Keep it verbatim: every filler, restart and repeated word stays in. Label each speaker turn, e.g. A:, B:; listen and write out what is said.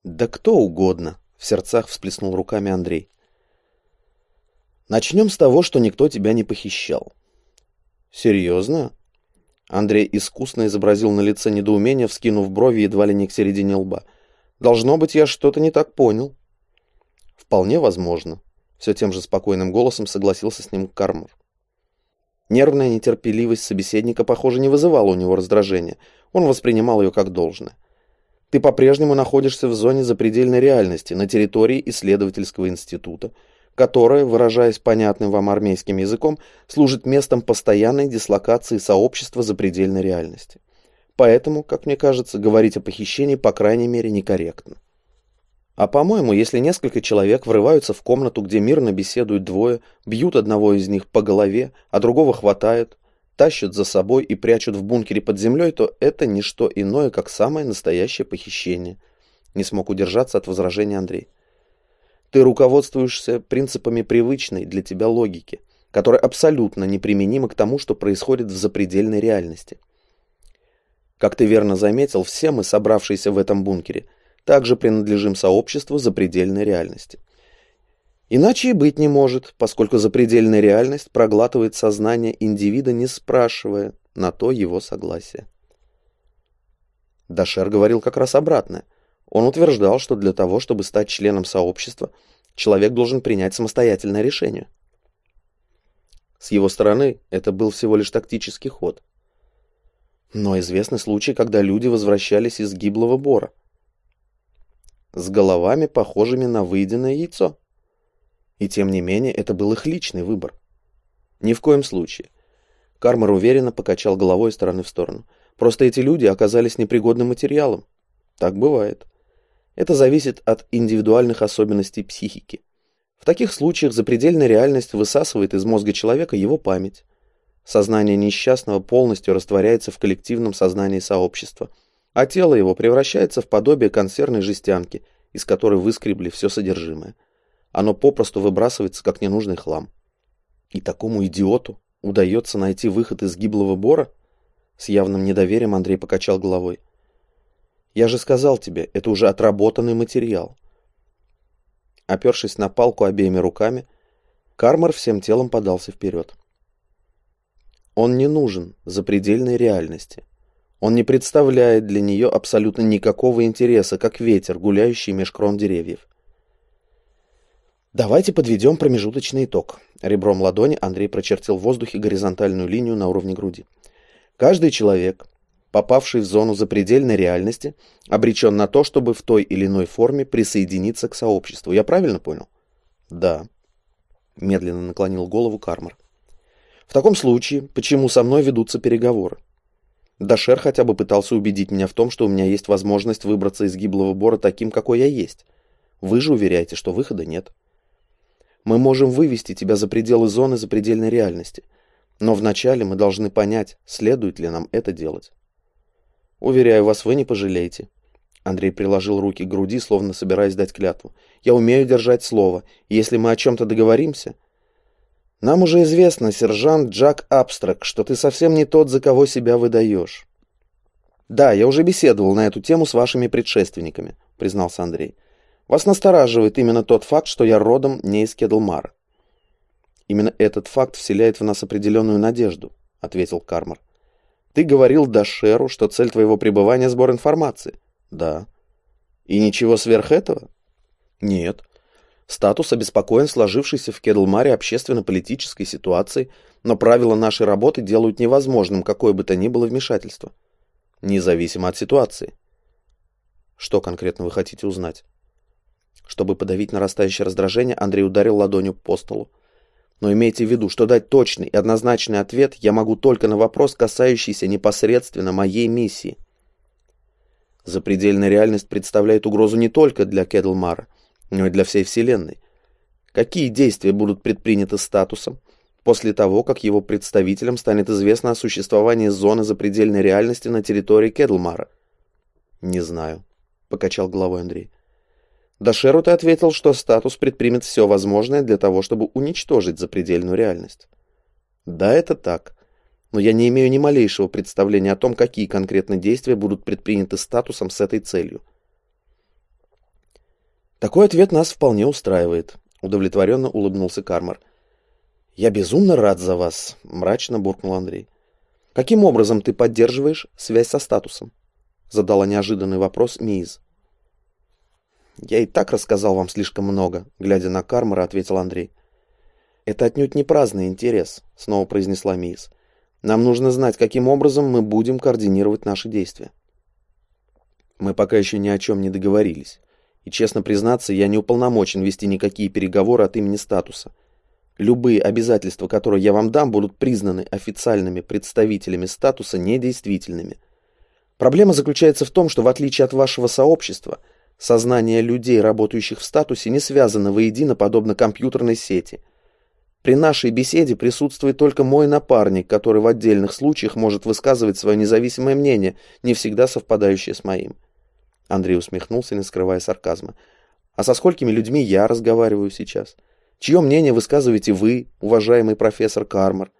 A: Да кто угодно, в сердцах всплеснул руками Андрей. Начнем с того, что никто тебя не похищал. Серьезно? Андрей искусно изобразил на лице недоумение, вскинув брови едва ли не к середине лба. Должно быть, я что-то не так понял. Вполне возможно. Все тем же спокойным голосом согласился с ним Кармер. Нервная нетерпеливость собеседника, похоже, не вызывала у него раздражения. Он воспринимал ее как должное. Ты по-прежнему находишься в зоне запредельной реальности, на территории исследовательского института, которая, выражаясь понятным вам армейским языком, служит местом постоянной дислокации сообщества запредельной реальности. Поэтому, как мне кажется, говорить о похищении, по крайней мере, некорректно. А по-моему, если несколько человек врываются в комнату, где мирно беседуют двое, бьют одного из них по голове, а другого хватают, тащат за собой и прячут в бункере под землей, то это не что иное, как самое настоящее похищение. Не смог удержаться от возражения Андрей. Ты руководствуешься принципами привычной для тебя логики, которая абсолютно неприменима к тому, что происходит в запредельной реальности. Как ты верно заметил, все мы, собравшиеся в этом бункере, также принадлежим сообществу запредельной реальности. Иначе и быть не может, поскольку запредельная реальность проглатывает сознание индивида, не спрашивая на то его согласия. Дашер говорил как раз обратное. Он утверждал, что для того, чтобы стать членом сообщества, человек должен принять самостоятельное решение. С его стороны это был всего лишь тактический ход. Но известны случаи, когда люди возвращались из гиблого бора с головами, похожими на выеденное яйцо. И тем не менее, это был их личный выбор. Ни в коем случае. Кармер уверенно покачал головой из стороны в сторону. Просто эти люди оказались непригодным материалом. Так бывает. Это зависит от индивидуальных особенностей психики. В таких случаях запредельная реальность высасывает из мозга человека его память. Сознание несчастного полностью растворяется в коллективном сознании сообщества, а тело его превращается в подобие консервной жестянки, из которой выскребли все содержимое. Оно попросту выбрасывается, как ненужный хлам. И такому идиоту удается найти выход из гиблого бора? С явным недоверием Андрей покачал головой. Я же сказал тебе, это уже отработанный материал. Опершись на палку обеими руками, Кармер всем телом подался вперед. Он не нужен запредельной реальности. Он не представляет для нее абсолютно никакого интереса, как ветер, гуляющий меж крон деревьев. Давайте подведем промежуточный итог. Ребром ладони Андрей прочертил в воздухе горизонтальную линию на уровне груди. Каждый человек, попавший в зону запредельной реальности, обречен на то, чтобы в той или иной форме присоединиться к сообществу. Я правильно понял? Да. Медленно наклонил голову Кармер. В таком случае, почему со мной ведутся переговоры? Дашер хотя бы пытался убедить меня в том, что у меня есть возможность выбраться из гиблого бора таким, какой я есть. Вы же уверяете, что выхода нет. Мы можем вывести тебя за пределы зоны запредельной реальности, но вначале мы должны понять, следует ли нам это делать. Уверяю вас, вы не пожалеете. Андрей приложил руки к груди, словно собираясь дать клятву. Я умею держать слово, и если мы о чем-то договоримся... Нам уже известно, сержант Джак Абстрак, что ты совсем не тот, за кого себя выдаешь. Да, я уже беседовал на эту тему с вашими предшественниками, признался Андрей. Вас настораживает именно тот факт, что я родом не из Кедлмара. Именно этот факт вселяет в нас определенную надежду, ответил Кармер. Ты говорил Дашеру, что цель твоего пребывания — сбор информации. Да. И ничего сверх этого? Нет. Статус обеспокоен сложившейся в Кедлмаре общественно-политической ситуацией, но правила нашей работы делают невозможным какое бы то ни было вмешательство. Независимо от ситуации. Что конкретно вы хотите узнать? Чтобы подавить нарастающее раздражение, Андрей ударил ладонью по столу. Но имейте в виду, что дать точный и однозначный ответ я могу только на вопрос, касающийся непосредственно моей миссии. Запредельная реальность представляет угрозу не только для Кедлмара, но и для всей Вселенной. Какие действия будут предприняты статусом после того, как его представителям станет известно о существовании зоны запредельной реальности на территории Кедлмара? Не знаю, покачал головой Андрей. Дашеру ты ответил, что статус предпримет все возможное для того, чтобы уничтожить запредельную реальность. Да, это так. Но я не имею ни малейшего представления о том, какие конкретно действия будут предприняты статусом с этой целью. Такой ответ нас вполне устраивает, удовлетворенно улыбнулся Кармар. Я безумно рад за вас, мрачно буркнул Андрей. Каким образом ты поддерживаешь связь со статусом? Задала неожиданный вопрос Миз. Я и так рассказал вам слишком много, глядя на Кармара, ответил Андрей. Это отнюдь не праздный интерес, снова произнесла Миз. Нам нужно знать, каким образом мы будем координировать наши действия. Мы пока еще ни о чем не договорились. И, честно признаться, я не уполномочен вести никакие переговоры от имени статуса. Любые обязательства, которые я вам дам, будут признаны официальными представителями статуса недействительными. Проблема заключается в том, что в отличие от вашего сообщества, сознание людей, работающих в статусе, не связано воедино подобно компьютерной сети. При нашей беседе присутствует только мой напарник, который в отдельных случаях может высказывать свое независимое мнение, не всегда совпадающее с моим. Андрей усмехнулся, не скрывая сарказма. А со сколькими людьми я разговариваю сейчас? Чье мнение высказываете вы, уважаемый профессор Кармар?